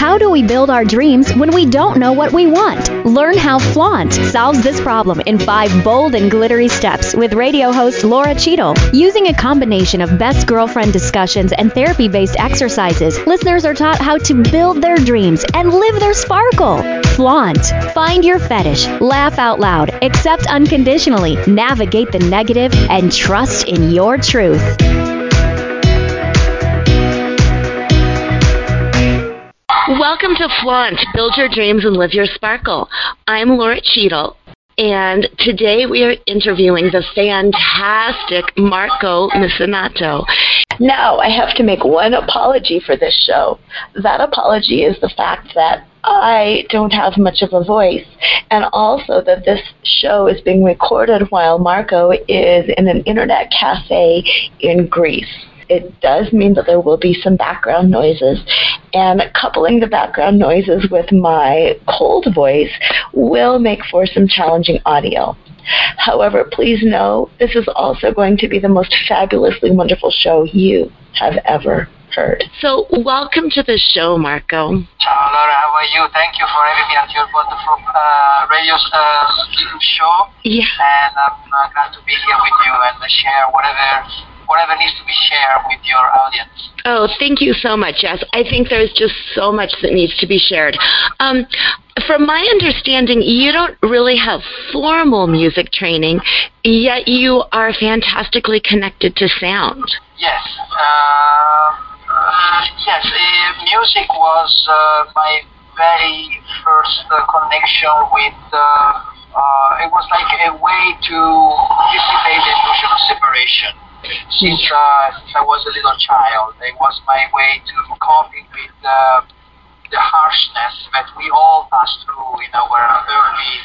How do we build our dreams when we don't know what we want? Learn how Flaunt solves this problem in 5 bold and glittery steps with radio host Laura Cheadle. Using a combination of best girlfriend discussions and therapy-based exercises, listeners are taught how to build their dreams and live their sparkle. Flaunt. Find your fetish, laugh out loud, accept unconditionally, navigate the negative, and trust in your truth. Welcome to Flaunt, Build Your Dreams and Live Your Sparkle. I'm Laura Cheadle, and today we are interviewing the fantastic Marco Misinato. Now, I have to make one apology for this show. That apology is the fact that I don't have much of a voice, and also that this show is being recorded while Marco is in an internet cafe in Greece. It does mean that there will be some background noises, and coupling the background noises with my cold voice will make for some challenging audio. However, please know this is also going to be the most fabulously wonderful show you have ever heard. So, welcome to the show, Marco. Ciao, Laura. How are you? Thank you for having me at your wonderful radio show. Yeah. And I'm glad to be here with you and share whatever needs to be shared with your audience. Oh, thank you so much. Yes, I think there's just so much that needs to be shared. From my understanding, you don't really have formal music training, yet you are fantastically connected to sound. Yes. Yes, music was my very first connection with, it was like a way to dissipate the illusion of separation. Since I was a little child, it was my way to coping with the harshness that we all pass through in our early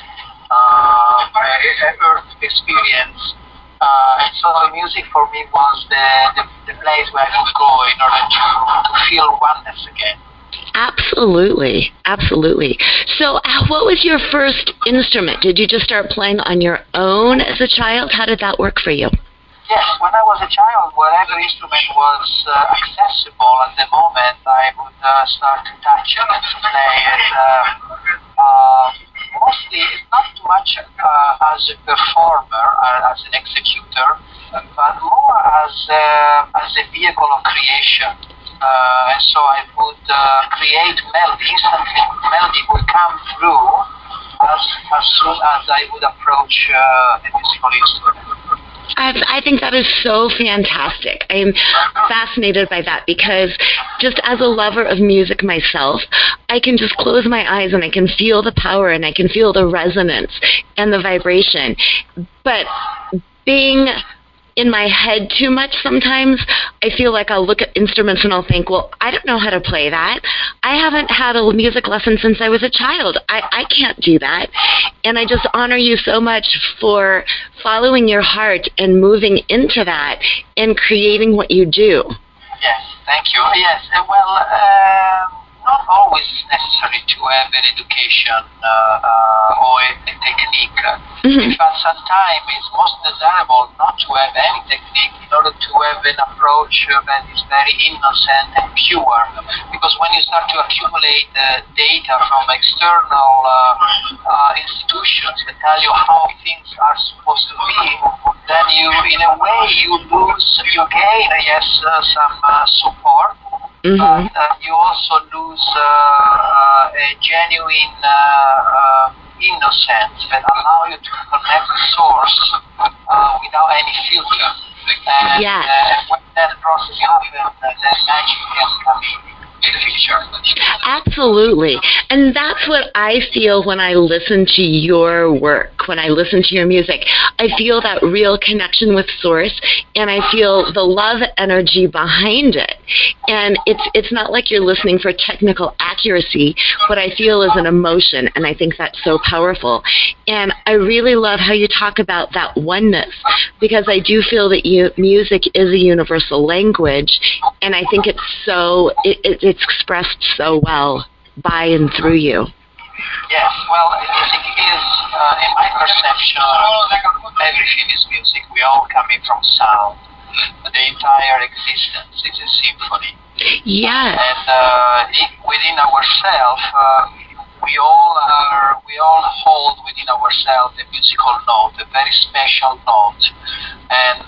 earth experience. And so music for me was the place where I could go in order to feel oneness again. Absolutely, absolutely. So what was your first instrument? Did you just start playing on your own as a child? How did that work for you? Yes, when I was a child, whatever instrument was accessible at the moment, I would start to touch and to play it. Mostly, not too much as a performer, as an executor, but more as a vehicle of creation. And so I would create melody. Instantly, melody would come through as soon as I would approach a musical instrument. I think that is so fantastic. I am fascinated by that because just as a lover of music myself, I can just close my eyes and I can feel the power and I can feel the resonance and the vibration. But being in my head too much sometimes, I feel like I'll look at instruments and I'll think, well, I don't know how to play that. I haven't had a music lesson since I was a child. I can't do that. And I just honor you so much for following your heart and moving into that and creating what you do. Yes, thank you. Yes, well, not always necessary to have an education or a technique. Mm-hmm. In fact, sometimes it's most desirable not to have any technique in order to have an approach that is very innocent and pure. Because when you start to accumulate data from external institutions that tell you how things are supposed to be, then you, in a way, you gain, yes, some support. Mm-hmm. But you also lose a genuine innocence that allow you to connect the source without any filter. And when that process happens, then magic can come in the picture. Absolutely. And that's what I feel when I listen to your work, when I listen to your music. I feel that real connection with Source, and I feel the love energy behind it. And it's not like you're listening for technical accuracy. What I feel is an emotion, and I think that's so powerful. And I really love how you talk about that oneness, because I do feel that music is a universal language, and I think it's so it's expressed so well by and through you. Yes, well, music is, in my perception, everything is music. We all coming from sound. the entire existence is a symphony. Yes. And within ourselves, we all hold within ourselves a musical note, a very special note. And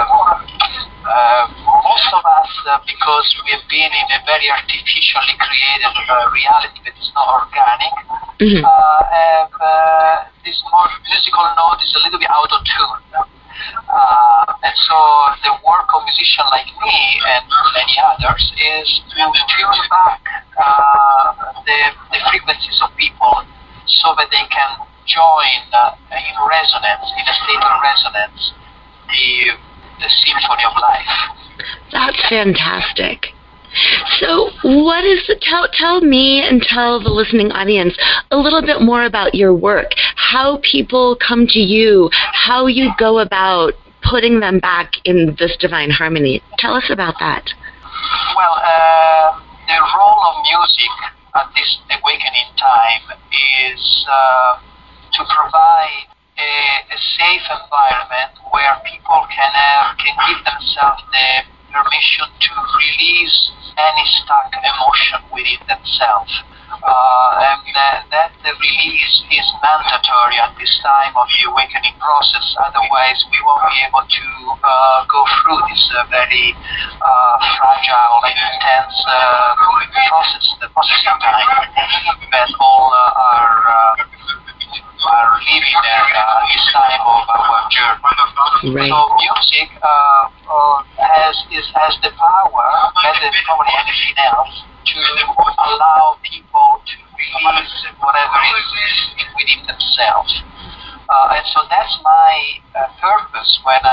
most of us, because we have been in a very artificially created reality that is not organic, have this musical note is a little bit out of tune. And so the work of musicians like me and many others is to tune back the frequencies of people so that they can join in resonance, in a state of resonance, the symphony of life. That's fantastic. So what is tell me and tell the listening audience a little bit more about your work, how people come to you, how you go about putting them back in this divine harmony. Tell us about that. Well, the role of music at this awakening time is to provide a safe environment where people can give themselves the permission to release any stuck emotion within themselves. And that the release is mandatory at this time of the awakening process. Otherwise, we won't be able to go through this very fragile and intense process, the processing time that all are living this time of our journey. Right. So music has the power, better than probably anything else, to allow people to release whatever is within themselves. And so that's my purpose when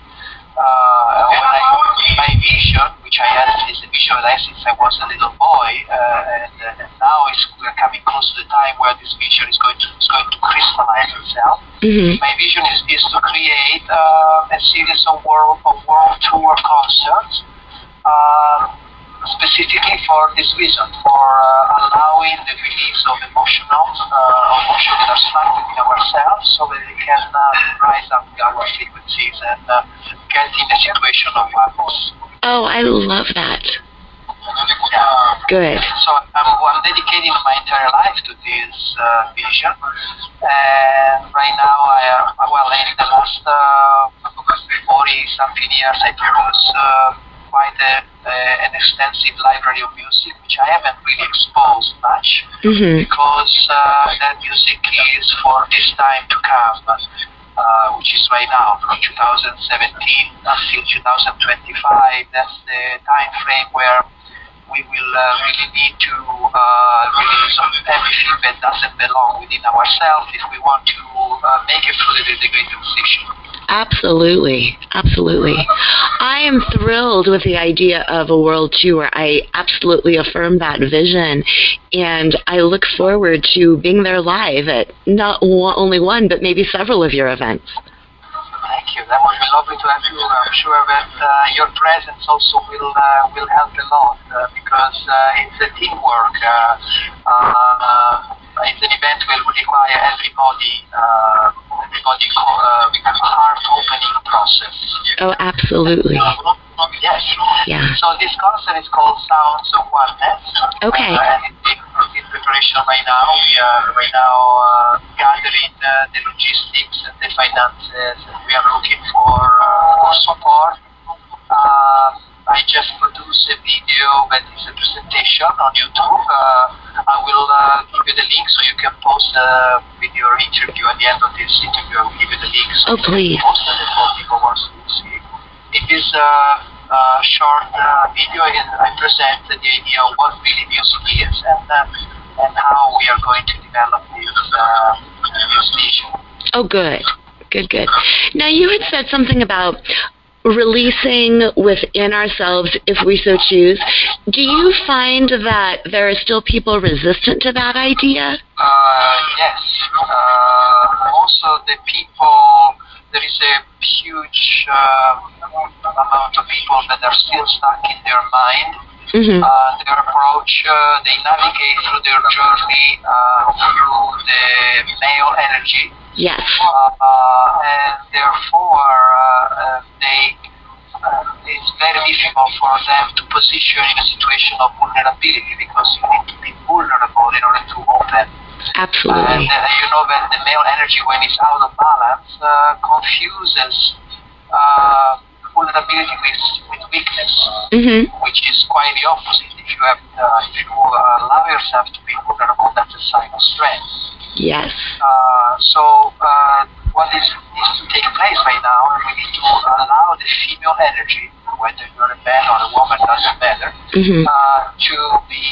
my vision, which I had, is a vision that I had since I was a little boy, and now we're coming close to the time where this vision is going to crystallize itself. My vision is to create a series of world tour concerts, specifically for this reason, for allowing the release of emotions that are stuck within ourselves, so that we can rise up our frequencies and get in a situation of purpose. Oh, I love that. Good. So I'm dedicating my entire life to this vision, and right now in the last 40-something years I produce quite an extensive library of music, which I haven't really exposed much, because that music is for this time to come, which is right now, from 2017 until 2025. That's the time frame where we will really need to release everything that doesn't belong within ourselves if we want to make it through the great transition. Absolutely. Absolutely. I am thrilled with the idea of a world tour. I absolutely affirm that vision, and I look forward to being there live at not only one, but maybe several of your events. Thank you. That would be lovely to have you. I'm sure that your presence also will help a lot because it's a teamwork. It's an event that will require everybody heart-opening process. Oh, absolutely. Yes. Yeah. So this concert is called Sounds of Oneness. Okay. In preparation right now. We are right now gathering the logistics and the finances. We are looking for support. I just produced a video that is a presentation on YouTube. I will give you the link so you can post with your interview. At the end of this interview, I will give you the link. So please. Post it for people who want to see. In this short video, I present the idea of what really music is and how we are going to develop this vision. Oh, good. Good. Now, you had said something about releasing within ourselves if we so choose. Do you find that there are still people resistant to that idea? Yes. Also, the people, there is a huge amount of people that are still stuck in their mind. Their approach, they navigate through their journey through the male energy. Yes. And therefore, it's very difficult for them to position in a situation of vulnerability because you need to be vulnerable in order to open. Absolutely. And you know that the male energy, when it's out of balance, confuses vulnerability with weakness, which is quite the opposite. If you allow yourself to be vulnerable, that's a sign of strength. Yes. So what needs to take place right now, we need to allow the female energy, whether you're a man or a woman, doesn't matter, to be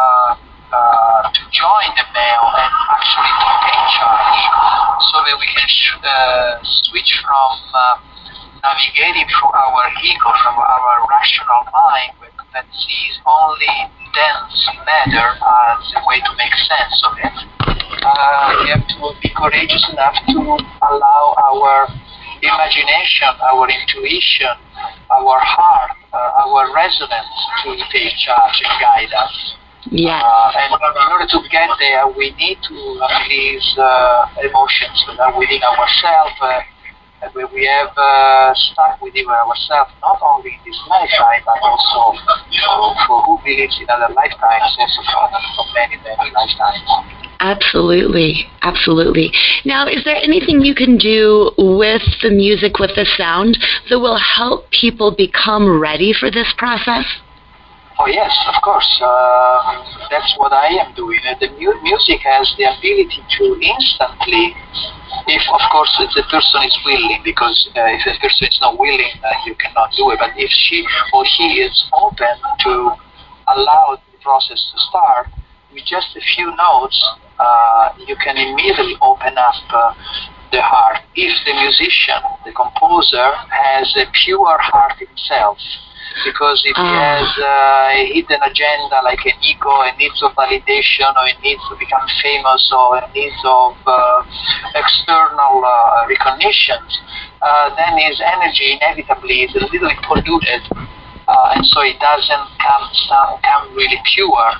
to join the male and actually to take charge, so that we can switch from navigating through our ego, from our rational mind that sees only dense matter as a way to make sense of it. We have to be courageous enough to allow our imagination, our intuition, our heart, our resonance to take charge and guide us. Yes. And in order to get there, we need to release emotions that are within ourselves, where we have stuck within ourselves, not only in this lifetime, but also for who believes in other lifetimes, also for many, many lifetimes. Absolutely, absolutely. Now, is there anything you can do with the music, with the sound, that will help people become ready for this process? Oh yes, of course. That's what I am doing. The music has the ability to instantly, if of course the person is willing, because if the person is not willing, you cannot do it. But if she or he is open to allow the process to start, with just a few notes, you can immediately open up the heart. If the musician, the composer, has a pure heart himself, because if he has a hidden agenda like an ego, a needs of validation, or a needs to become famous, or a needs of external recognitions, then his energy inevitably is a little polluted, and so it doesn't come really pure.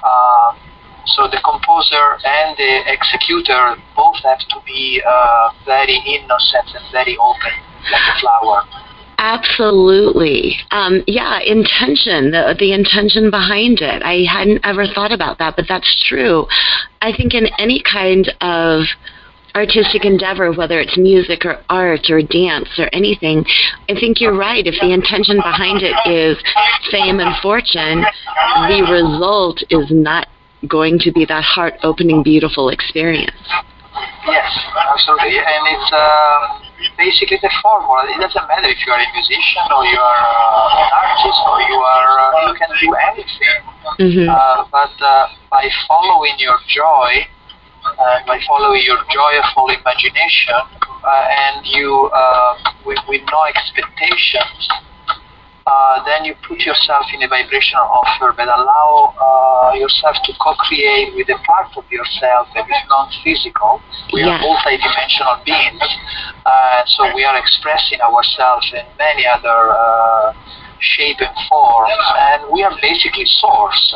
So the composer and the executor both have to be very innocent and very open, like a flower. Absolutely. Intention, the intention behind it. I hadn't ever thought about that, but that's true. I think in any kind of artistic endeavor, whether it's music or art or dance or anything, I think you're right. If the intention behind it is fame and fortune, the result is not going to be that heart-opening, beautiful experience. Yes, absolutely. And it's basically the formula. It doesn't matter if you are a musician or you are an artist or you can do anything. But by following your joy, by following your joyful imagination, and you with no expectations, then you put yourself in a vibrational offer that allow yourself to co-create with a part of yourself that is non-physical. We are multi-dimensional beings, so we are expressing ourselves in many other shape and forms, and we are basically source.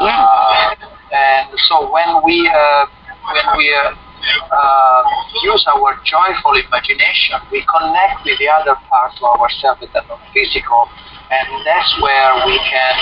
And so when we use our joyful imagination, we connect with the other parts of ourselves that are non-physical, and that's where we can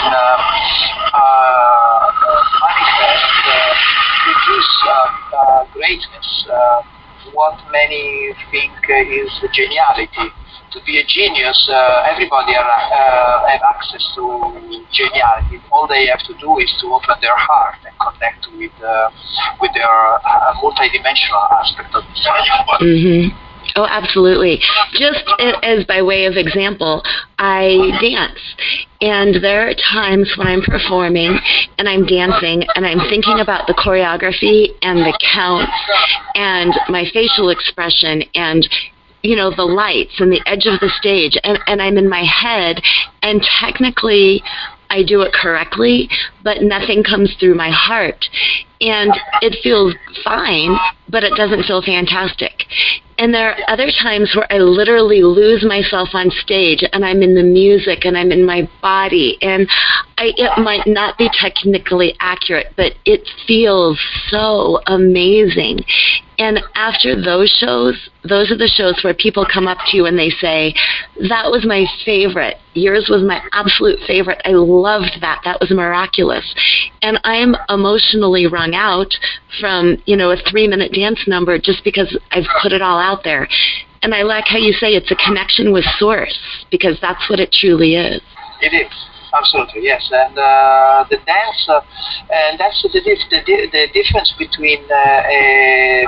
manifest, produce greatness, what many think is geniality. To be a genius, everybody have access to geniality. All they have to do is to open their heart and connect with their multidimensional aspect of themselves. Oh, absolutely. Just as by way of example, I dance. And there are times when I'm performing and I'm dancing and I'm thinking about the choreography and the counts and my facial expression and the lights and the edge of the stage, and I'm in my head, and technically I do it correctly, but nothing comes through my heart. And it feels fine, but it doesn't feel fantastic. And there are other times where I literally lose myself on stage, and I'm in the music, and I'm in my body, and it might not be technically accurate, but it feels so amazing. And after those shows, those are the shows where people come up to you and they say, that was my favorite. Yours was my absolute favorite. I loved that. That was miraculous. And I'm emotionally wrung out from, a 3-minute dance number just because I've put it all out there. And I like how you say it's a connection with Source, because that's what it truly is. It is. Absolutely, yes, and the dance, and that's the difference between a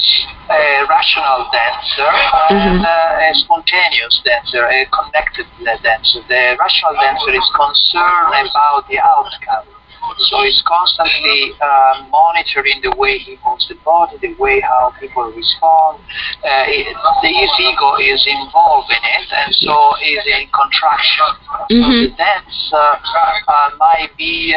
rational dancer and a spontaneous dancer, a connected dancer. The rational dancer is concerned about the outcome, so he's constantly monitoring the way he moves the body, the way how people respond. His ego is involved in it, and so is in contraction. So the dance might be,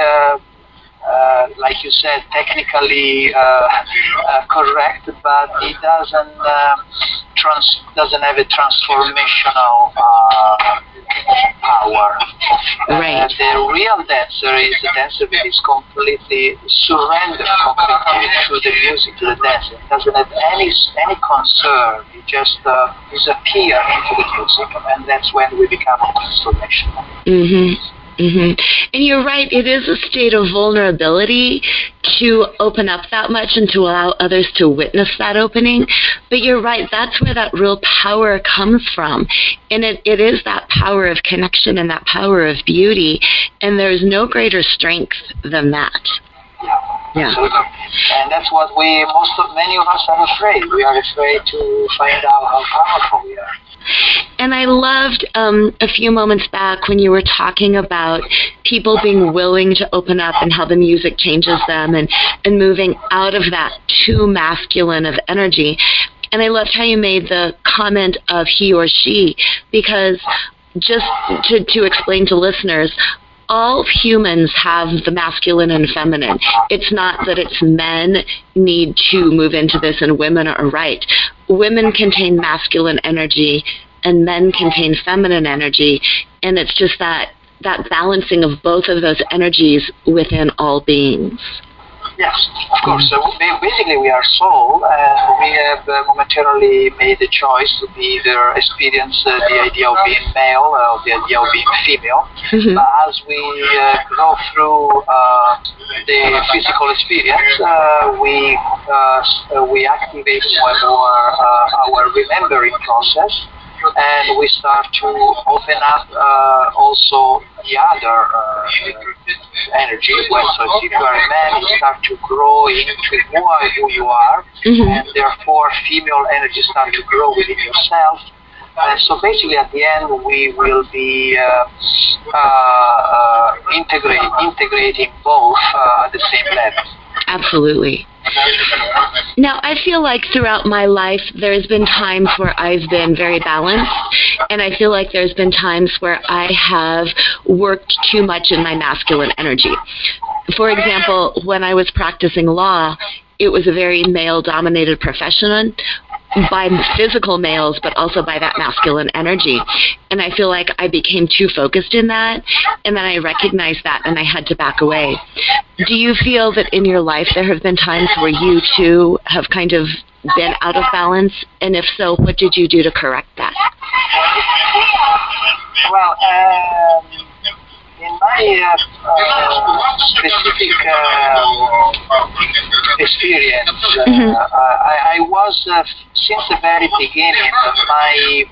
like you said, technically correct, but it doesn't have a transformational power. Right. The real dancer is the dancer that is completely surrendered completely to the music, to the dance. It doesn't have any concern. It just disappear into the music, and that's when we become transformational. And you're right, it is a state of vulnerability to open up that much and to allow others to witness that opening. But you're right, that's where that real power comes from. And it is that power of connection and that power of beauty. And there's no greater strength than that. Yeah. Absolutely. And that's what many of us are afraid. We are afraid to find out how powerful we are. And I loved a few moments back when you were talking about people being willing to open up and how the music changes them and moving out of that too masculine of energy. And I loved how you made the comment of he or she, because just to explain to listeners, all humans have the masculine and feminine. It's not that it's men need to move into this and women are right. Women contain masculine energy and men contain feminine energy, and it's just that balancing of both of those energies within all beings. Yes, of course. So basically we are soul, and we have momentarily made the choice to either experience the idea of being male or the idea of being female. But as we go through the physical experience, we activate more and more our remembering process, and we start to open up also the other energy. So if you are a man, you start to grow into who you are, and therefore female energy start to grow within yourself. So basically at the end we will be integrating both at the same level. Absolutely. Now, I feel like throughout my life there's been times where I've been very balanced, and I feel like there's been times where I have worked too much in my masculine energy. For example, when I was practicing law, it was a very male-dominated profession by physical males, but also by that masculine energy. And I feel like I became too focused in that, and then I recognized that, and I had to back away. Do you feel that in your life there have been times where you, too, have kind of been out of balance? And if so, what did you do to correct that? Well, in my specific experience, I was, since the very beginning, my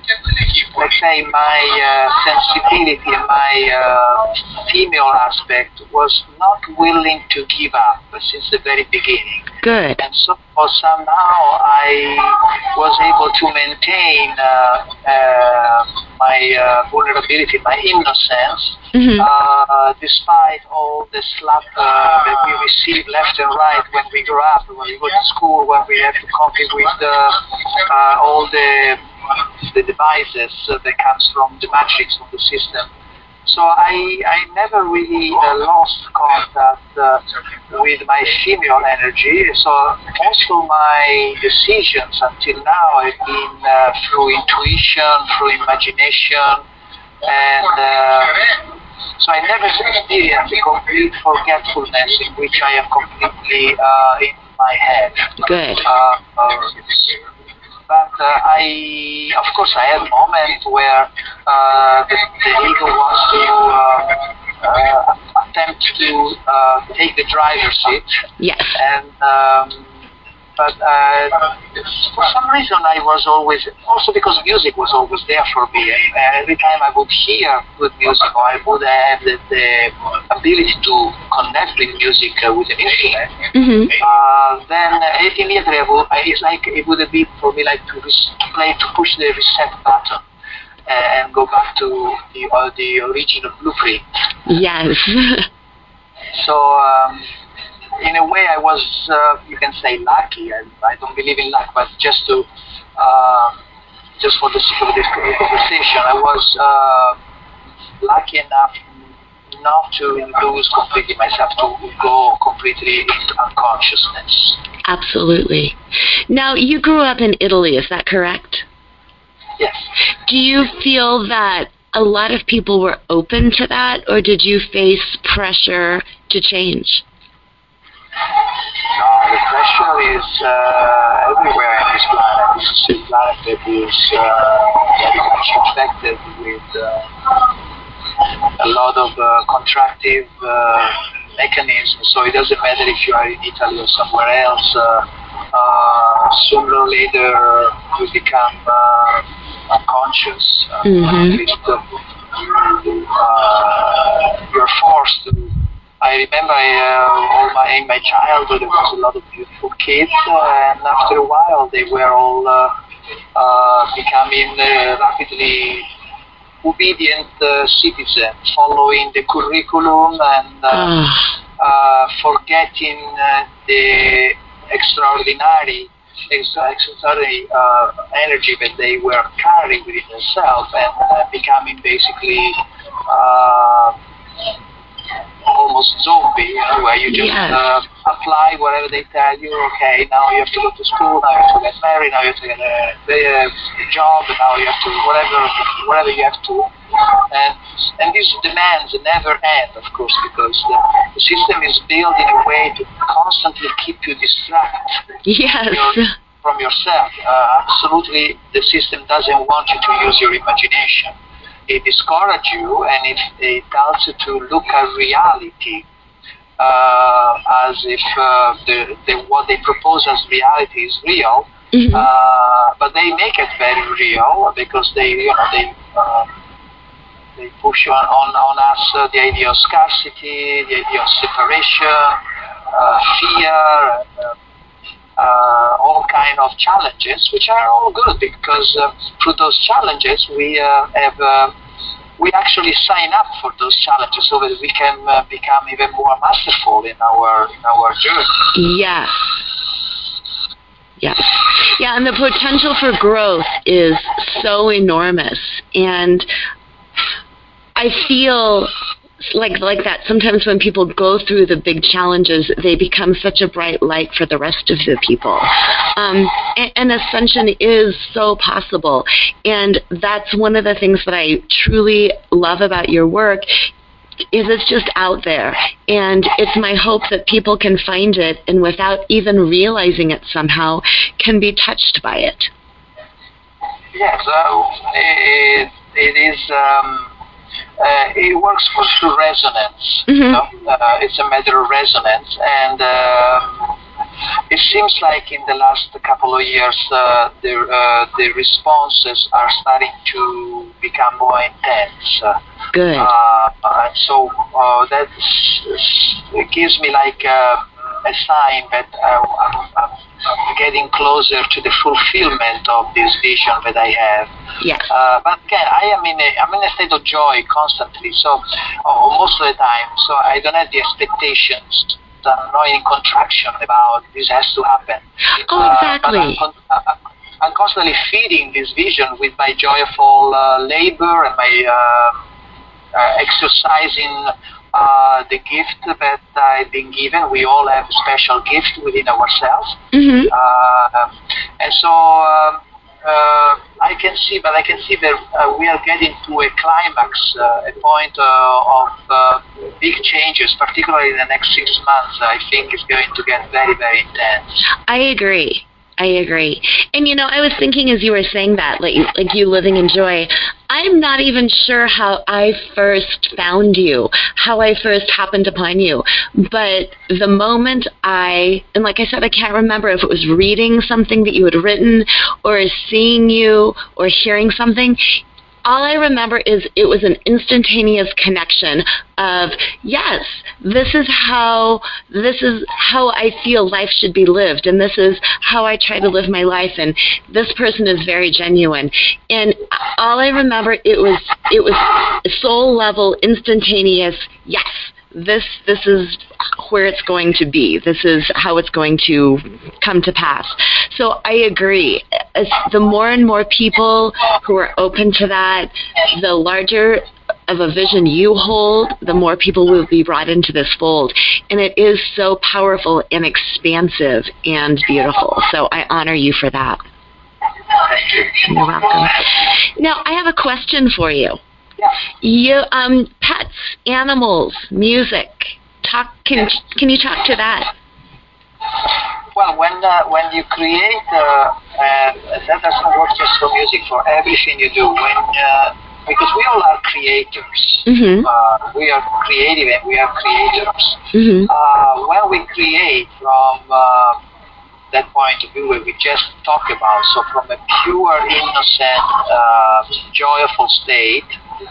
sensibility, my female aspect was not willing to give up since the very beginning. Good. And so somehow I was able to maintain my vulnerability, my innocence, despite all the slap that we receive left and right when we grow up, when we go to school, when we have to compete with all the devices that comes from the matrix of the system. So I never really lost contact with my female energy. So most of my decisions until now have been through intuition, through imagination, and so I never experienced a complete forgetfulness in which I am completely in my head. Good. But of course, I had moments where the ego wants to attempt to take the driver's seat. Yes. And but for some reason, I was always, also because music was always there for me. And every time I would hear good music, or I would have the ability to connect with music with an instrument, then immediately it's like it would have been for me like to push the reset button and go back to the original blueprint. Yes. So. In a way, I was, you can say, lucky. I don't believe in luck, but just for the sake of this conversation, I was lucky enough not to lose completely myself, to go completely into unconsciousness. Absolutely. Now, you grew up in Italy, is that correct? Yes. Do you feel that a lot of people were open to that, or did you face pressure to change? No, the pressure is everywhere on this planet. This is a planet that is very much infected with a lot of contractive mechanisms. So it doesn't matter if you are in Italy or somewhere else. Sooner or later, you become unconscious. At least you're forced to. I remember in my childhood there was a lot of beautiful kids, and after a while they were all becoming rapidly obedient citizens, following the curriculum and forgetting the extraordinary energy that they were carrying within themselves, and becoming basically almost zombie, where you just apply whatever they tell you. Okay, now you have to go to school, now you have to get married, now you have to get a job, and now you have to whatever you have to. And these demands never end, of course, because the system is built in a way to constantly keep you distracted from yourself. Absolutely, the system doesn't want you to use your imagination. It discourages you, and it tells you to look at reality as if what they propose as reality is real, but they make it very real because they push on us the idea of scarcity, the idea of separation, fear. All kind of challenges, which are all good because through those challenges we actually sign up for those challenges so that we can become even more masterful in our journey. Yes. Yes. Yeah, and the potential for growth is so enormous, and I feel like that sometimes when people go through the big challenges, they become such a bright light for the rest of the people. And ascension is so possible, and that's one of the things that I truly love about your work, is it's just out there, and it's my hope that people can find it and without even realizing it somehow can be touched by it. Yes, it is. It works through resonance. It's a matter of resonance, and it seems like in the last couple of years the responses are starting to become more intense. Good. So that gives me like a sign that I'm getting closer to the fulfillment of this vision that I have. Yes. But again, I'm in a state of joy constantly. So most of the time, so I don't have the expectations. I'm not in contraction about this has to happen. Oh, exactly. But I'm constantly feeding this vision with my joyful labor and my exercising the gift that I've been given. We all have a special gift within ourselves. Mm-hmm. And so I can see that we are getting to a climax, a point of big changes, particularly in the next 6 months. I think it's going to get very, very intense. I agree. And I was thinking as you were saying that, like you living in joy, I'm not even sure how I first found you, how I first happened upon you. But the moment and like I said, I can't remember if it was reading something that you had written or seeing you or hearing something. All I remember is it was an instantaneous connection of, yes, this is how I feel life should be lived, and this is how I try to live my life, and this person is very genuine. And all I remember, it was soul level, instantaneous, yes, this is where it's going to be. This is how it's going to come to pass. So I agree. As the more and more people who are open to that, the larger of a vision you hold, the more people will be brought into this fold. And it is so powerful and expansive and beautiful. So I honor you for that. You're welcome. Now, I have a question for you. You, pets, animals, music. Can you talk to that? Well, when you create, that doesn't work just for music, for everything you do. Because we all are creators. Mm-hmm. We are creative and we are creators. Mm-hmm. When we create from that point of view we just talked about, so from a pure, innocent, joyful state,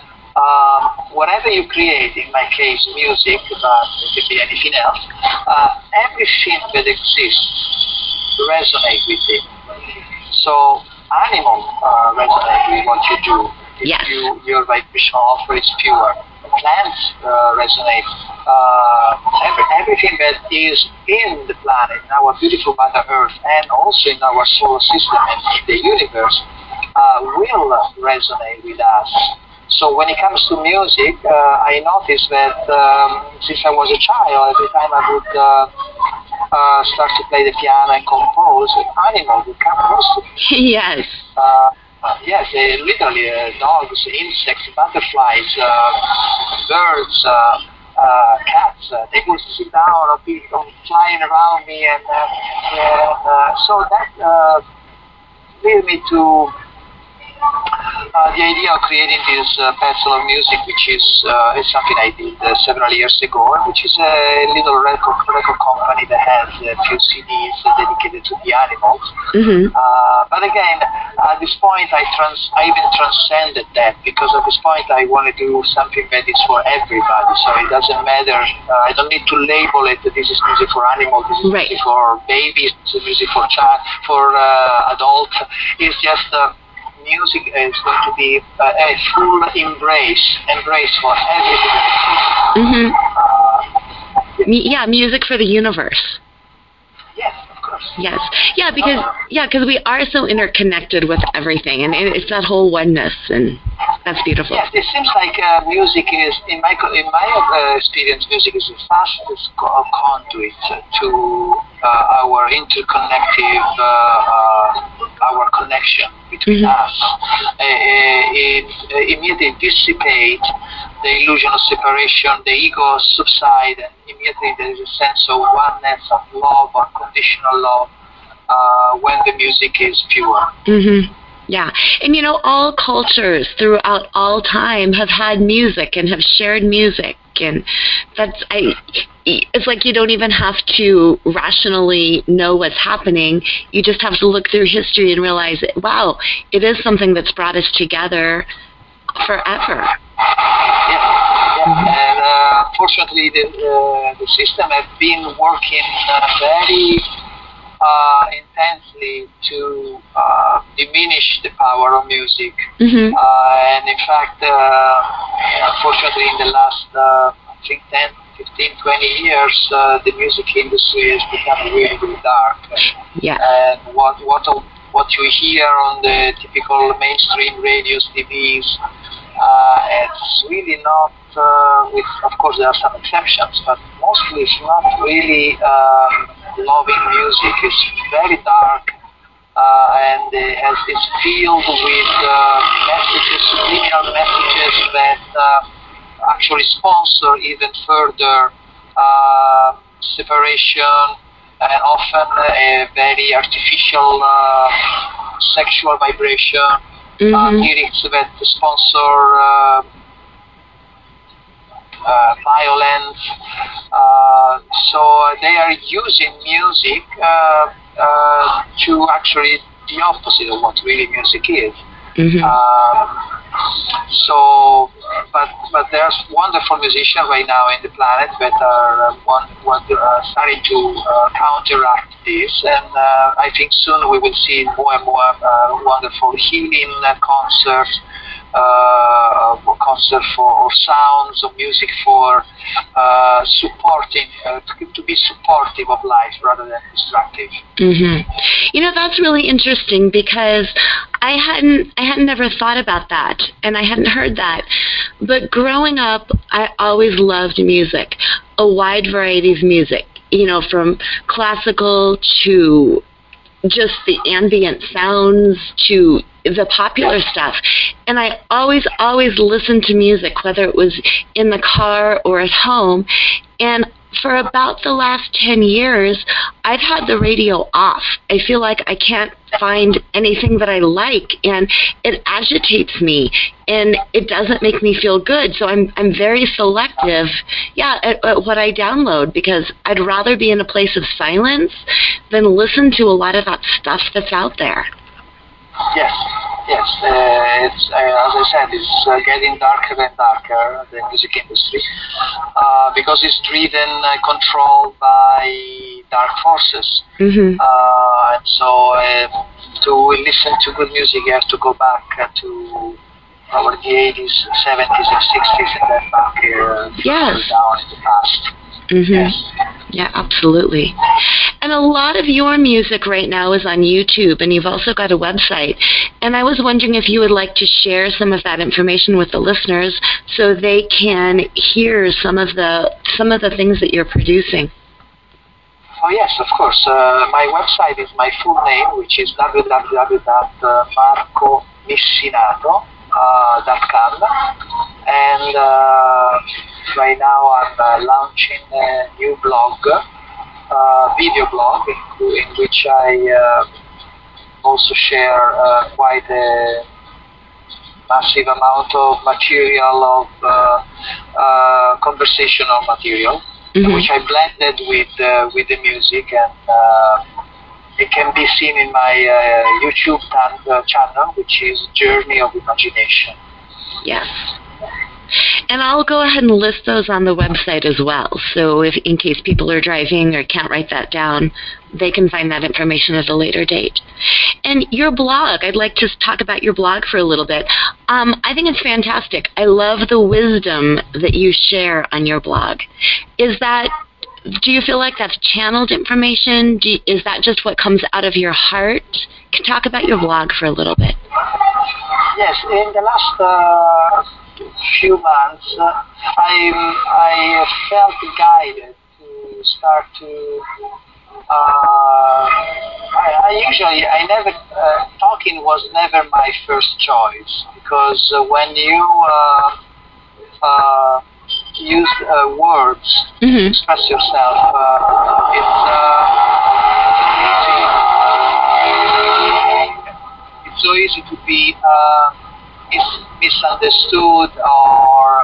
whatever you create, in my case music, but it could be anything else, everything that exists resonates with it. So animals resonate with what you do. Yes. Your vibrational offer is pure. Plants resonate. Everything that is in the planet, in our beautiful Mother Earth, and also in our solar system and in the universe, will resonate with us. So when it comes to music, I noticed that since I was a child, every time I would start to play the piano and compose, animals would come close to me. Yes. Yes, literally dogs, insects, butterflies, birds, cats. They would sit down or be flying around me, and so that led me to the idea of creating this pencil of music, which is something I did several years ago, which is a little record company that has a few CDs dedicated to the animals. Mm-hmm. But again, at this point, I even transcended that, because at this point I want to do something that is for everybody. So it doesn't matter. I don't need to label it. This is music for animals. This is right. music for babies. This is music for child, for adult. It's just. Music is going to be a full embrace for everything that exists. Mm-hmm. Music for the universe. Yes, of course. Yes, because we are so interconnected with everything, and it's that whole oneness, and that's beautiful. Yes, it seems like music is, in my experience, music is the fastest conduit to our interconnective, our connection between us. It immediately dissipates the illusion of separation, the ego subsides, and immediately there is a sense of oneness, of love, unconditional love, when the music is pure. Mm-hmm. Yeah, and all cultures throughout all time have had music and have shared music, and it's like you don't even have to rationally know what's happening. You just have to look through history and realize, wow, it is something that's brought us together forever. Yeah. And fortunately, the system has been working very intensely to diminish the power of music. Mm-hmm. And in fact, unfortunately, in the last, I think, 10, 15, 20 years, the music industry has become really, really dark. Yeah. And what you hear on the typical mainstream radios, TVs, it's really not with, of course, there are some exceptions, but mostly it's not really loving music. It's very dark, and it's filled with messages, subliminal messages that actually sponsor even further separation, and often a very artificial sexual vibration, lyrics that sponsor violence. So they are using music to actually the opposite of what really music is. But there's wonderful musicians right now in the planet that are starting to counteract this, and I think soon we will see more and more wonderful healing concerts, or sounds of music for supporting, to be supportive of life rather than destructive. You know, that's really interesting because I hadn't never thought about that, and I hadn't heard that. But growing up, I always loved music, a wide variety of music, you know, from classical to just the ambient sounds to the popular stuff. And I always listened to music, whether it was in the car or at home. And for about the last 10 years, I've had the radio off. I feel like I can't find anything that I like, and it agitates me, and it doesn't make me feel good. So I'm very selective, at what I download, because I'd rather be in a place of silence than listen to a lot of that stuff that's out there. Yes. It's as I said, it's getting darker and darker, the music industry, because it's driven and controlled by dark forces. And so to listen to good music, you have to go back to over the 80s, 70s, and 60s, and then back here, down in the past. Yes. Yeah, absolutely. And a lot of your music right now is on YouTube, and you've also got a website. And I was wondering if you would like to share some of that information with the listeners so they can hear some of the things that you're producing. Oh yes, of course. My website is my full name, which is www.marcomissinato.com, and right now I'm launching a new blog, video blog, in which I also share quite a massive amount of material, of conversational material, which I blended with the music, and it can be seen in my YouTube channel, which is Journey of Imagination. Yes. And I'll go ahead and list those on the website as well. So if in case people are driving or can't write that down, they can find that information at a later date. And your blog, I'd like to talk about your blog for a little bit. I think it's fantastic. I love the wisdom that you share on your blog. Do you feel like that's channeled information? Is that just what comes out of your heart? Talk about your blog for a little bit. Yes, in the last few months, I felt guided to start to. Talking was never my first choice, because when you use words to express yourself, it's so easy to be misunderstood, or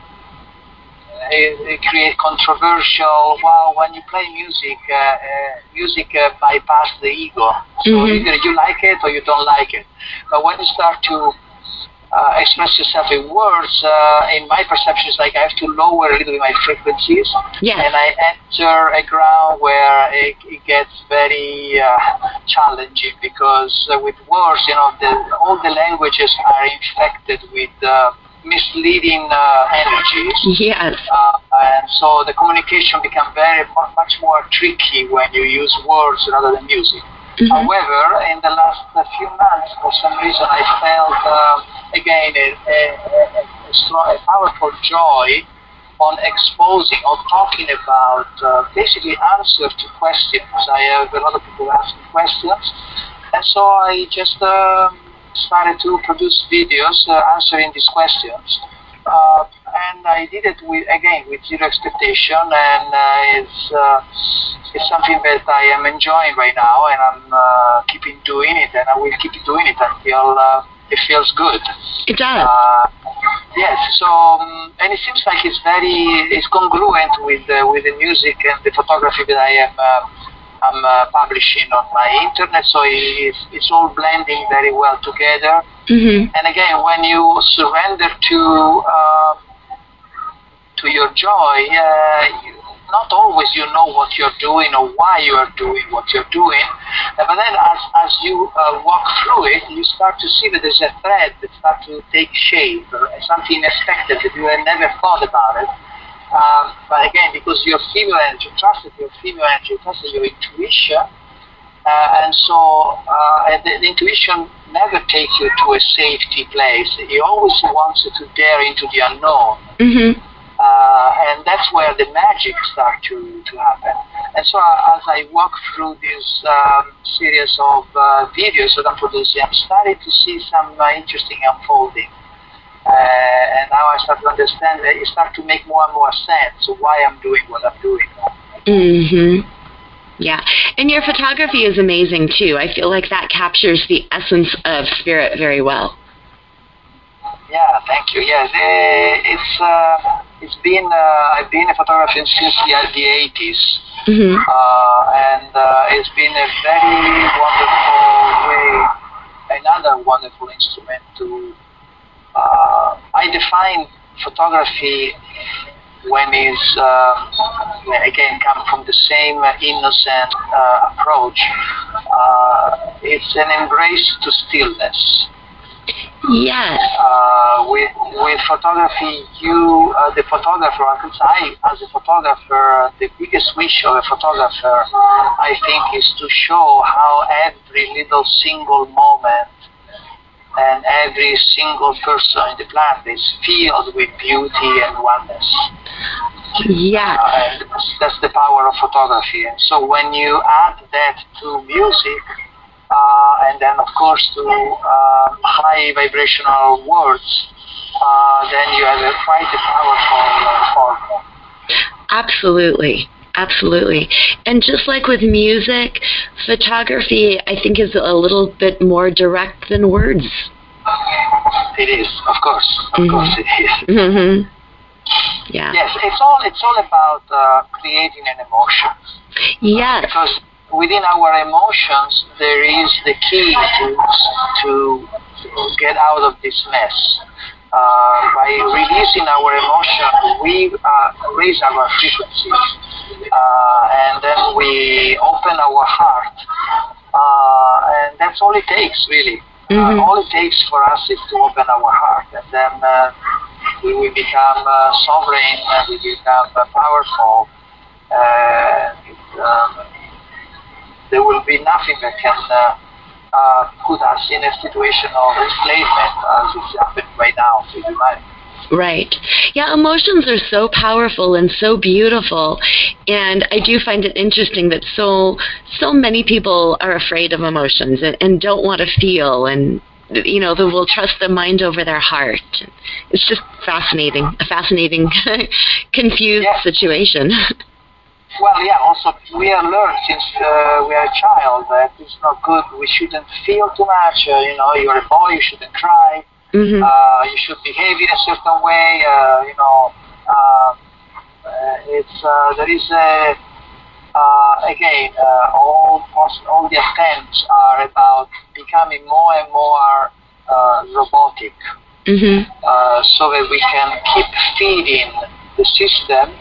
create controversial. Well, when you play music, music bypasses the ego. So either you like it or you don't like it. But when you start to express yourself in words, in my perception, it's like I have to lower a little bit my frequencies, and I enter a ground where it gets very challenging, because with words, all the languages are infected with misleading energies. Yes. And so the communication becomes much more tricky when you use words rather than music. However, in the last few months, for some reason, I felt again a powerful joy on exposing or talking about basically answer to questions. I have a lot of people asking questions, and so I just started to produce videos answering these questions. And I did it with zero expectation, and it's something that I am enjoying right now, and I'm keeping doing it, and I will keep doing it until it feels good. It does. Yes. So, and it seems like it's congruent with the music and the photography that I'm publishing on my internet. So it's all blending very well together. Mm-hmm. And again, when you surrender to your joy, not always you know what you're doing or why you are doing what you're doing, but then as you walk through it, you start to see that there's a thread that starts to take shape, or something unexpected that you had never thought about it. But again, because your female energy, trusted your female energy, trusted your intuition, and so the intuition never takes you to a safety place. It always wants you to dare into the unknown. Mm-hmm. And that's where the magic starts to happen. And so as I walk through this series of videos that I'm producing, I'm starting to see some interesting unfolding. And now I start to understand that it starts to make more and more sense of why I'm doing what I'm doing. Mm-hmm. Yeah. And your photography is amazing, too. I feel like that captures the essence of spirit very well. Yeah, thank you. Yes, it's been I've been a photographer since the 80s, mm-hmm. And it's been a very wonderful way, another wonderful instrument to. I define photography when it's again come from the same innocent approach. It's an embrace to stillness. Yes. With photography, the photographer, I, as a photographer, the biggest wish of a photographer, I think, is to show how every little single moment and every single person in the planet is filled with beauty and oneness. Yeah. And that's the power of photography. And so when you add that to music, and then of course to high vibrational words, then you have quite a powerful formula. Absolutely. Absolutely. And just like with music, photography, I think, is a little bit more direct than words. It is, of course. Of course it is. Mm-hmm. Yeah. Yes, it's all about creating an emotion. Yes. Because within our emotions, there is the key to get out of this mess. By releasing our emotion, we raise our frequency, and then we open our heart, and that's all it takes, really. Mm-hmm. All it takes for us is to open our heart, and then we will become sovereign, we become powerful. There will be nothing that can put us in a situation of enslavement as is happening right now with humanity. Right. Yeah, emotions are so powerful and so beautiful, and I do find it interesting that so many people are afraid of emotions and don't want to feel, and they will trust their mind over their heart. It's just fascinating, a fascinating, confused situation. Well, yeah, also we have learned since we are a child that it's not good. We shouldn't feel too much. You're a boy, you shouldn't cry. Mm-hmm. You should behave in a certain way. There is all the attempts are about becoming more and more robotic, mm-hmm. So that we can keep feeding the system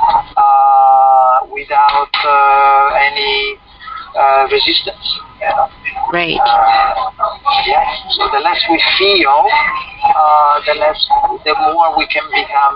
without any resistance. Right. Yes. So the less we feel, the more we can become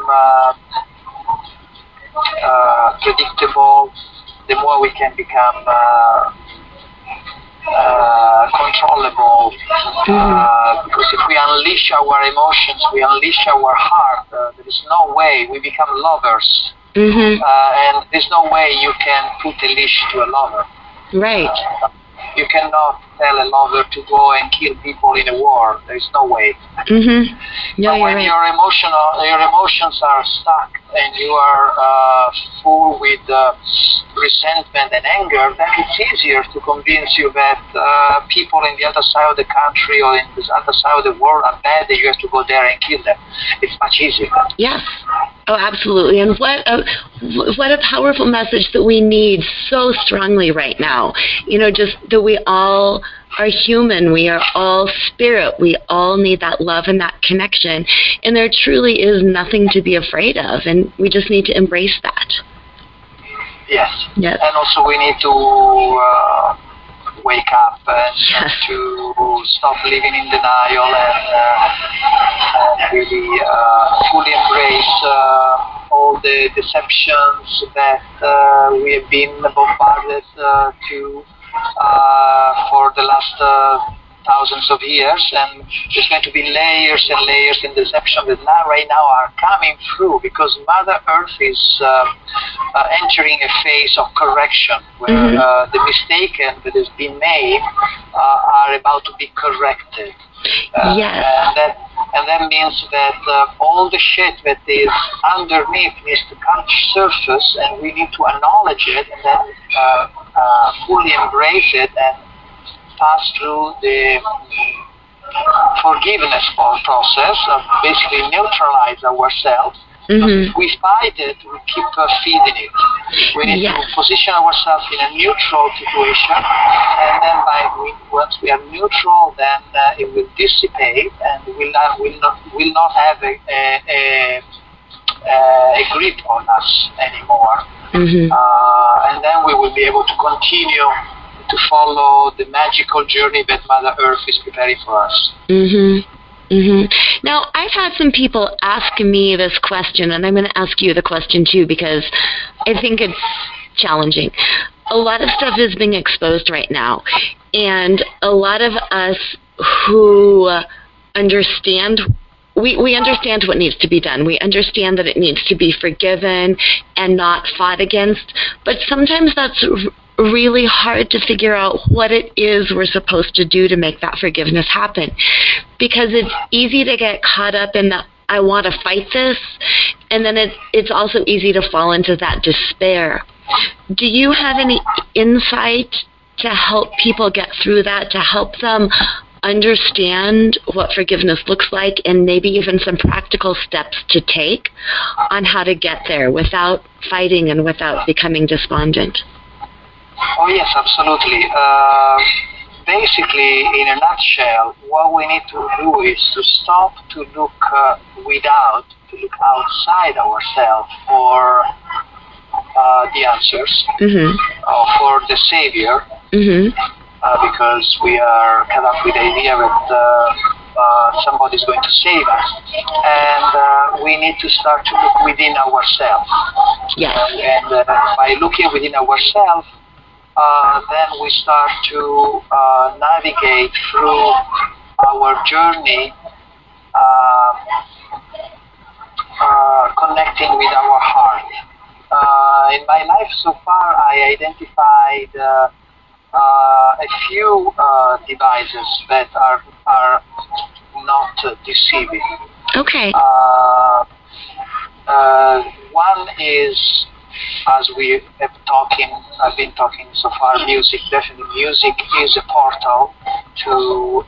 predictable. The more we can become controllable. Mm-hmm. Because if we unleash our emotions, we unleash our heart, there is no way we become lovers. And there's no way you can put a leash to a lover. Right. You cannot tell a lover to go and kill people in a war. There is no way. No, but when right. your emotions are stuck and you are full with resentment and anger, then it's easier to convince you that people in the other side of the country or in the other side of the world are bad, that you have to go there and kill them. It's much easier. Yes. Oh, absolutely. And what a powerful message that we need so strongly right now. Just that we all are human. We are all spirit. We all need that love and that connection. And there truly is nothing to be afraid of. And we just need to embrace that. Yes. Yes. And also we need to wake up and to stop living in denial and really fully embrace all the deceptions that we have been bombarded to for the last thousands of years, and there's going to be layers and layers in deception that right now are coming through because Mother Earth is entering a phase of correction where the mistaken that has been made are about to be corrected. Yes. And that means that all the shit that is underneath needs to come to surface, and we need to acknowledge it and then fully embrace it and pass through the forgiveness process of basically neutralize ourselves. If we fight it, we keep feeding it. We need to position ourselves in a neutral situation, and then once we are neutral, then it will dissipate and will not have a grip on us anymore. And then we will be able to continue to follow the magical journey that Mother Earth is preparing for us. Now, I've had some people ask me this question, and I'm going to ask you the question too, because I think it's challenging. A lot of stuff is being exposed right now, and a lot of us who understand we understand what needs to be done. We understand that it needs to be forgiven and not fought against, but sometimes that's really hard to figure out what it is we're supposed to do to make that forgiveness happen, because it's easy to get caught up in the I want to fight this, and then it's also easy to fall into that despair. Do you have any insight to help people get through that, to help them understand what forgiveness looks like, and maybe even some practical steps to take on how to get there without fighting and without becoming despondent? Oh yes, absolutely. Basically, in a nutshell, what we need to do is to stop to look outside ourselves for the answers, for the savior, because we are caught up with the idea that somebody's going to save us, and we need to start to look within ourselves. Yes. And by looking within ourselves, then we start to navigate through our journey, connecting with our heart. In my life so far, I identified a few devices that are not deceiving. Okay. One is, as we have I've been talking so far, music. Definitely music is a portal to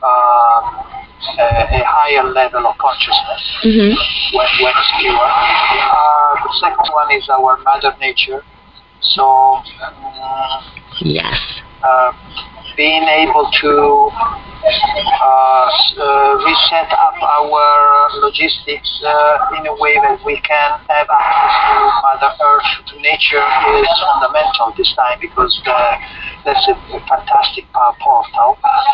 a higher level of consciousness when it's pure. The second one is our Mother Nature. So yes. Being able to reset up our logistics in a way that we can have access to Mother Earth, to nature, is fundamental this time, because that's a fantastic portal.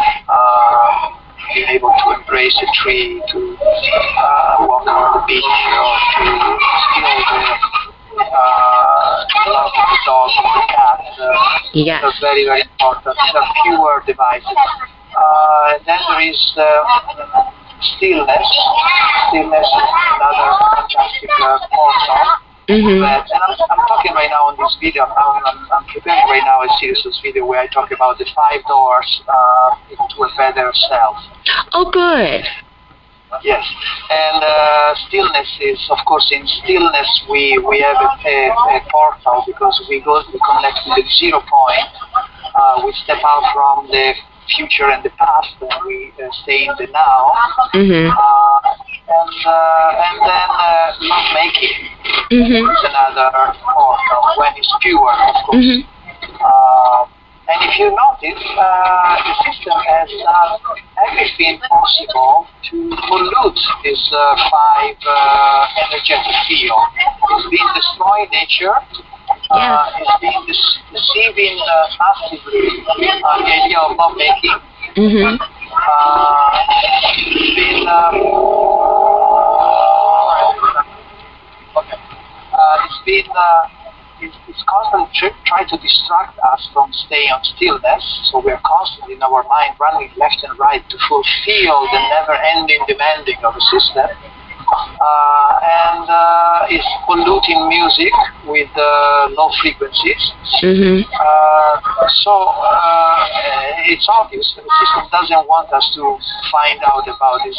Being able to embrace a tree, to walk on the beach, or to love the dog or the cat. Yes. They're very, very important. These are pure devices. Then there is stillness. Stillness is another fantastic portal. Mm-hmm. And I'm talking right now on this video. I'm preparing right now a series of video where I talk about the 5 doors into a better self. Oh, good. Yes, and stillness is, of course, in stillness we have a portal because we connect to the 0 point. We step out from the future and the past, and we stay in the now. Mm-hmm. And then love making is another portal when it's pure, of course. Mm-hmm. And if you notice, the system has done everything possible to pollute this 5 energetic field. It's been destroying nature. It's been deceiving massively the idea of lovemaking. Mm-hmm. It's constantly trying to distract us from staying on stillness, so we are constantly in our mind running left and right to fulfill the never-ending demanding of the system, and it's polluting music with low frequencies. Mm-hmm. It's obvious that the system doesn't want us to find out about this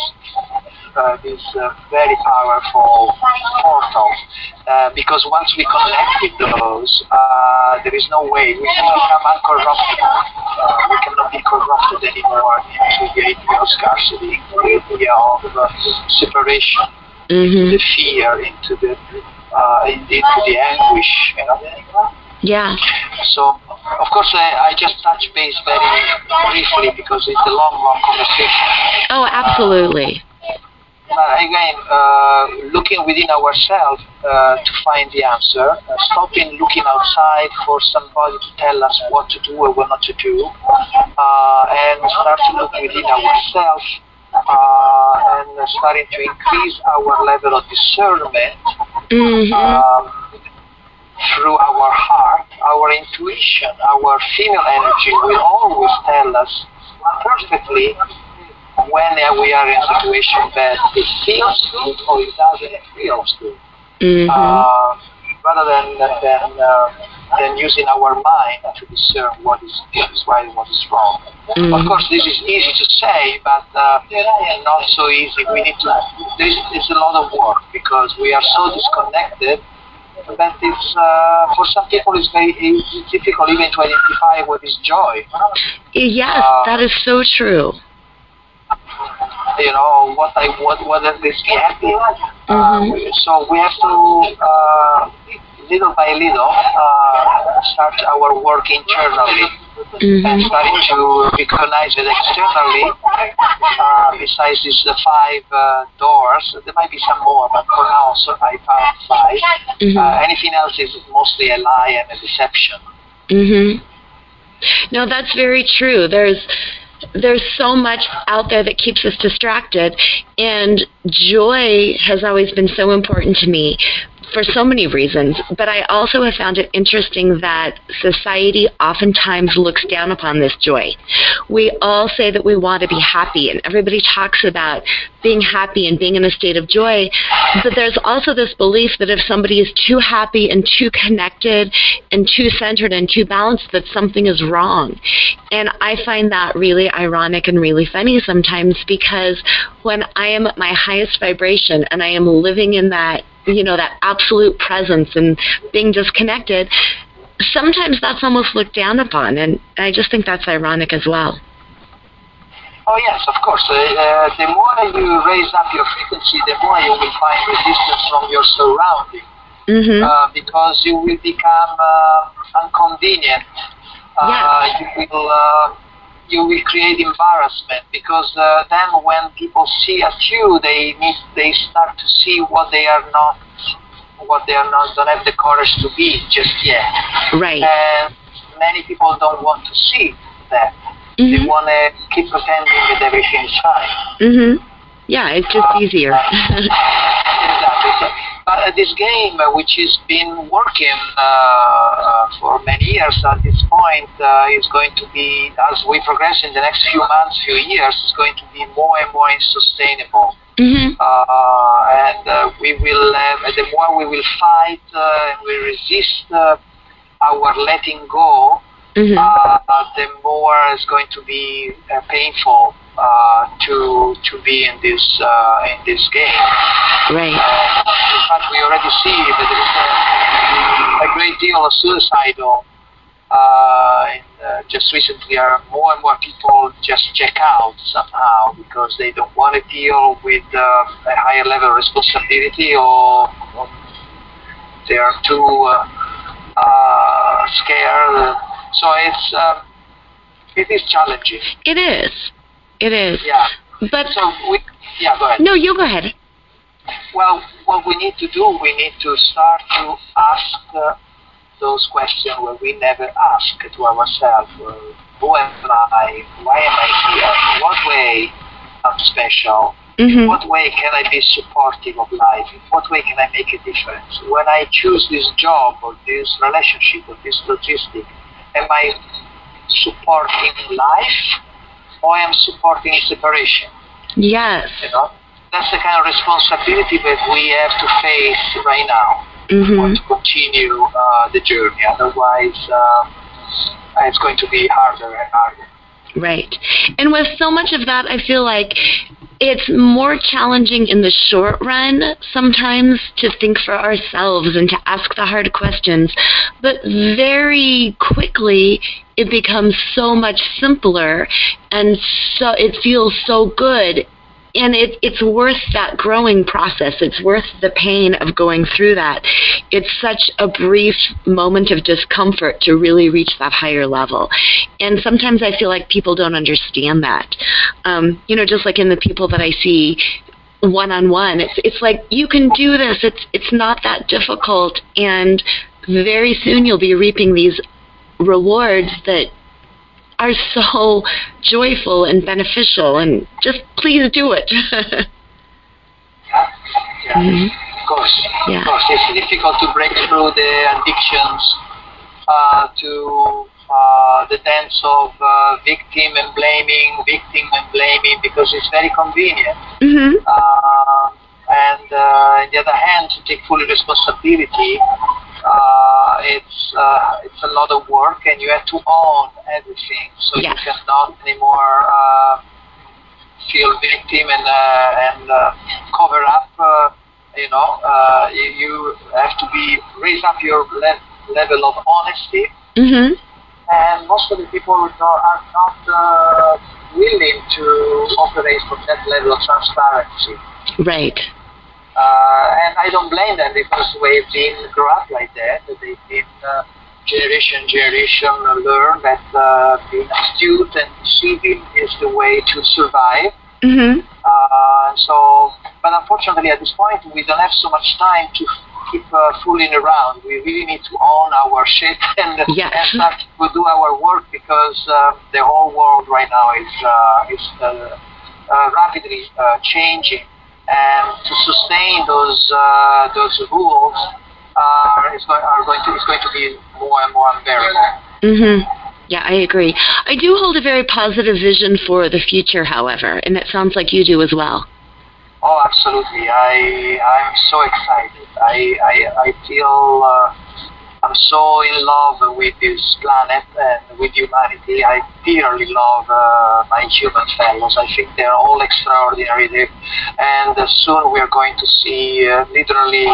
very powerful portals, because once we connect with those, there is no way we can become uncorruptible. We cannot be corrupted anymore into the idea of scarcity, the idea of separation, the fear, into the anguish. Yeah. So, of course, I just touch base very briefly because it's a long conversation. Oh, absolutely. Again, looking within ourselves to find the answer, stopping looking outside for somebody to tell us what to do or what not to do, and start to look within ourselves and starting to increase our level of discernment through our heart. Our intuition, our female energy will always tell us perfectly when we are in a situation that it feels good or it doesn't feel good, rather than using our mind to discern what is right and what is wrong. Of course, this is easy to say, but not so easy. It's a lot of work because we are so disconnected that it's for some people it's difficult even to identify what is joy. Yes, that is so true. What makes me happy. So we have to, little by little, start our work internally and starting to recognize that externally, besides these 5 doors, there might be some more, but for now, so I found 5. Anything else is mostly a lie and a deception. No, that's very true. There's so much out there that keeps us distracted, and joy has always been so important to me for so many reasons, but I also have found it interesting that society oftentimes looks down upon this joy. We all say that we want to be happy, and everybody talks about being happy and being in a state of joy, but there's also this belief that if somebody is too happy and too connected and too centered and too balanced, that something is wrong. And I find that really ironic and really funny sometimes, because when I am at my highest vibration and I am living in that, that absolute presence and being disconnected, sometimes that's almost looked down upon, and I just think that's ironic as well. Oh yes, of course. The more you raise up your frequency, the more you will find the distance from your surrounding, because you will become inconvenient. You will create embarrassment, because then when people see at you, they start to see what they are not, don't have the courage to be just yet. Right. And many people don't want to see that. They want to keep pretending that everything is fine. Yeah, it's just easier. Exactly. But this game, which has been working for many years at this point, is going to be, as we progress in the next few months, few years, is going to be more and more unsustainable. Mm-hmm. And we will, the more we will fight and we resist our letting go, the more it's going to be painful to be in this game. Right. In fact, we already see that there is a great deal of suicidal. Just recently, more and more people just check out somehow because they don't want to deal with a higher level of responsibility, or they are too scared. So it is challenging. It is. It is. Yeah. But so go ahead. No, you go ahead. Well, what we need to do, we need to start to ask those questions where we never ask to ourselves. Who am I? Why am I here? In what way I'm special? Mm-hmm. In what way can I be supportive of life? In what way can I make a difference? When I choose this job or this relationship or this logistic, am I supporting life or am I supporting separation? Yes. You know? That's the kind of responsibility that we have to face right now. Mm-hmm. To continue the journey. Otherwise, it's going to be harder and harder. Right. And with so much of that, I feel like it's more challenging in the short run sometimes to think for ourselves and to ask the hard questions. But very quickly, it becomes so much simpler, and so it feels so good. And it's worth that growing process. It's worth the pain of going through that. It's such a brief moment of discomfort to really reach that higher level. And sometimes I feel like people don't understand that. Just like in the people that I see one-on-one, it's like, you can do this. It's not that difficult. And very soon you'll be reaping these rewards that are so joyful and beneficial, and just please do it. Mm-hmm. Of course. It's difficult to break through the addictions to the dance of victim and blaming, because it's very convenient. Mm-hmm. And on the other hand, to take full responsibility, it's a lot of work, and you have to own everything. So yes. You cannot anymore feel victim and cover up. You have to raise up your level of honesty. Mm-hmm. And most of the people are not willing to operate from that level of transparency. Right. And I don't blame them, because we've been grew up like that. They've been generation learn that being astute and deceiving is the way to survive. Mm-hmm. But unfortunately, at this point, we don't have so much time to keep fooling around. We really need to own our shit and start to do our work, because the whole world right now is rapidly changing. And to sustain those rules is going to be more and more unbearable. Mm-hmm. Yeah, I agree. I do hold a very positive vision for the future, however, and it sounds like you do as well. Oh, absolutely. I'm so excited. I feel I'm so in love with this planet and with humanity. I dearly love my human fellows. I think they're all extraordinary. And soon we're going to see literally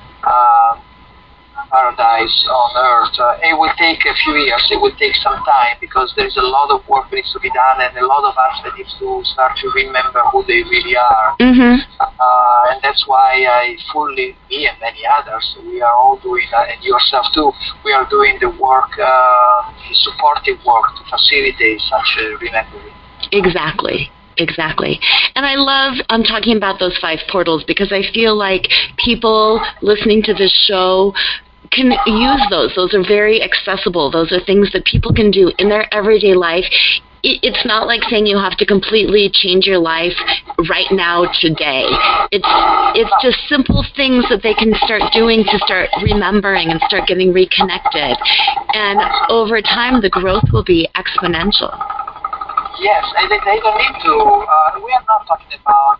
paradise on earth. It will take a few years. It will take some time, because there's a lot of work that needs to be done, and a lot of us that needs to start to remember who they really are. Mm-hmm. And that's why me and many others, we are all doing, and yourself too, we are doing the work, the supportive work to facilitate such remembering. Exactly. And I'm talking about those 5 portals, because I feel like people listening to this show can use those. Those are very accessible. Those are things that people can do in their everyday life, it's not like saying you have to completely change your life right now, today. It's just simple things that they can start doing to start remembering and start getting reconnected. And over time, the growth will be exponential. Yes, and they don't need to. We are not talking about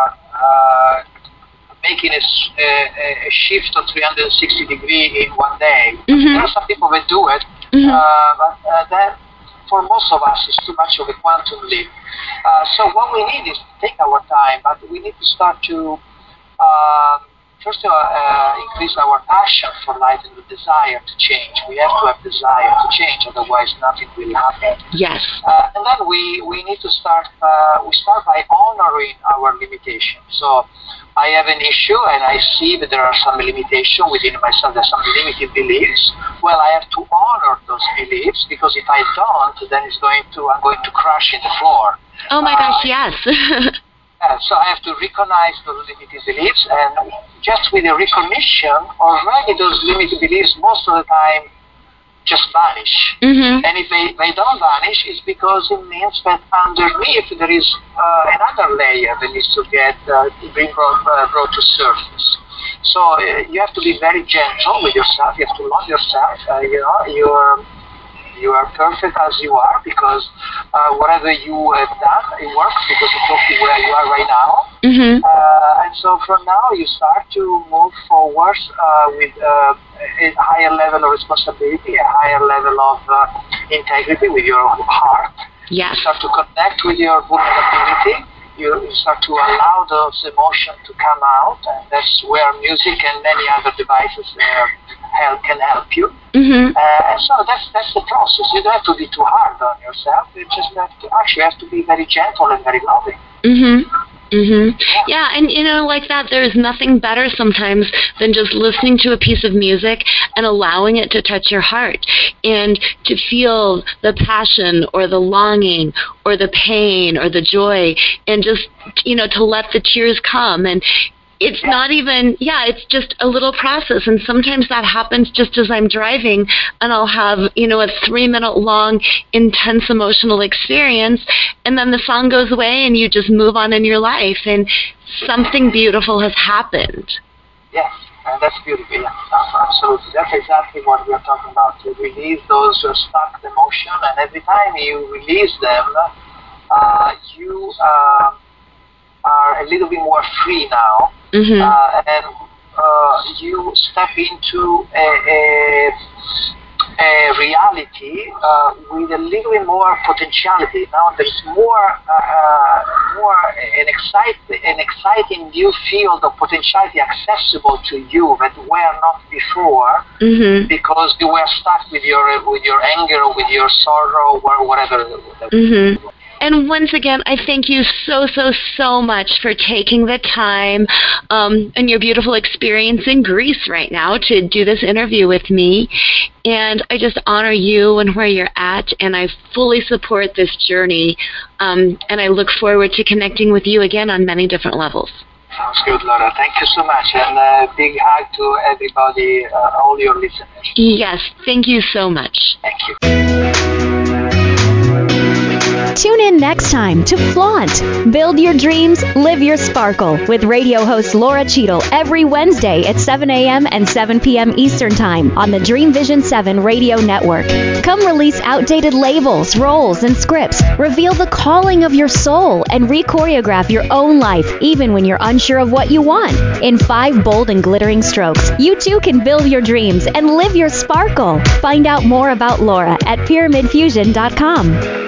making a shift of 360 degrees in one day. There are some people that do it, but that for most of us is too much of a quantum leap. So what we need is to take our time, but we need to start to first of all, increase our passion for life and the desire to change. We have to have desire to change, otherwise nothing will happen. Yes. And then we need to start, we start by honoring our limitations. So I have an issue and I see that there are some limitations within myself, there's some limited beliefs. Well, I have to honor those beliefs, because if I don't, then I'm going to crash in the floor. Oh my gosh, yes. So I have to recognize those limited beliefs, and just with the recognition, already those limited beliefs most of the time just vanish. And if they don't vanish, it's because it means that underneath there is another layer that needs to get brought to surface. So you have to be very gentle with yourself. You have to love yourself. You are perfect as you are, because whatever you have done, it works, because it took you where you are right now. And so from now you start to move forward with a higher level of responsibility, a higher level of integrity with your heart. Yes. You start to connect with your vulnerability. You start to allow those emotions to come out, and that's where music and many other devices can help you. And so that's the process. You don't have to be too hard on yourself. You just have to be very gentle and very loving. Yeah, and like that, there's nothing better sometimes than just listening to a piece of music and allowing it to touch your heart, and to feel the passion or the longing or the pain or the joy, and just to let the tears come. And it's not even, it's just a little process. And sometimes that happens just as I'm driving, and I'll have, a 3-minute long, intense emotional experience, and then the song goes away and you just move on in your life, and something beautiful has happened. Yes, and that's beautiful. Yeah, absolutely. That's exactly what we're talking about. To release those stuck emotions, and every time you release them, you are a little bit more free now, and you step into a reality with a little bit more potentiality. Now there's more an exciting new field of potentiality accessible to you that were not before, because you were stuck with your anger or with your sorrow or whatever. And once again, I thank you so, so, so much for taking the time and your beautiful experience in Greece right now to do this interview with me. And I just honor you and where you're at, and I fully support this journey. And I look forward to connecting with you again on many different levels. Sounds good, Laura. Thank you so much. And a big hug to everybody, all your listeners. Yes, thank you so much. Thank you. Tune in next time to Flaunt. Build your dreams, live your sparkle with radio host Laura Cheadle every Wednesday at 7 a.m. and 7 p.m. Eastern Time on the Dream Vision 7 radio network. Come release outdated labels, roles, and scripts. Reveal the calling of your soul and re-choreograph your own life even when you're unsure of what you want. In 5 bold and glittering strokes, you too can build your dreams and live your sparkle. Find out more about Laura at pyramidfusion.com.